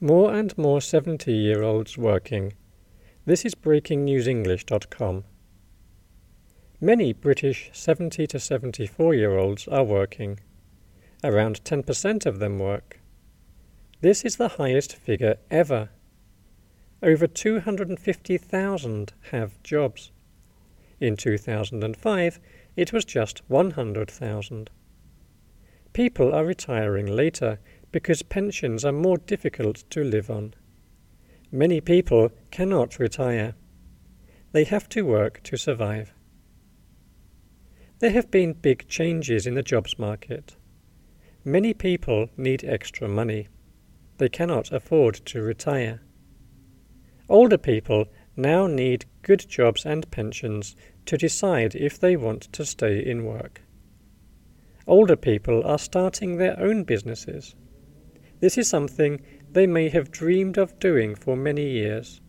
More and more 70-year-olds working. This is breakingnewsenglish.com. Many British 70 to 74-year-olds are working. Around 10% of them work. This is the highest figure ever. Over 250,000 have jobs. In 2005, it was just 100,000. People are retiring later because pensions are more difficult to live on. Many people cannot retire. They have to work to survive. There have been big changes in the jobs market. Many people need extra money. They cannot afford to retire. Older people now need good jobs and pensions to decide if they want to stay in work. Older people are starting their own businesses. This is something they may have dreamed of doing for many years.